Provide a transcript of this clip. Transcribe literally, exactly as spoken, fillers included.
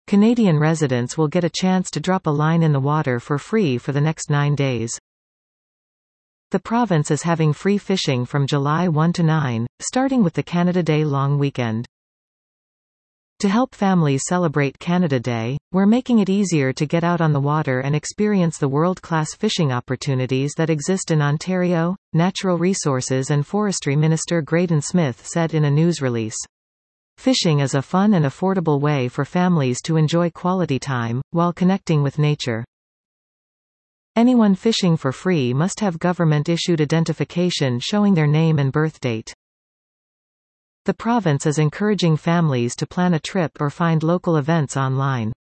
Canadian residents will get a chance to drop a line in the water for free for the next nine days. The province is having free fishing from July first to ninth, starting with the Canada Day long weekend. To help families celebrate Canada Day, we're making it easier to get out on the water and experience the world-class fishing opportunities that exist in Ontario, Natural Resources and Forestry Minister Graydon Smith said in a news release. Fishing is a fun and affordable way for families to enjoy quality time, while connecting with nature. Anyone fishing for free must have government-issued identification showing their name and birth date. The province is encouraging families to plan a trip or find local events online.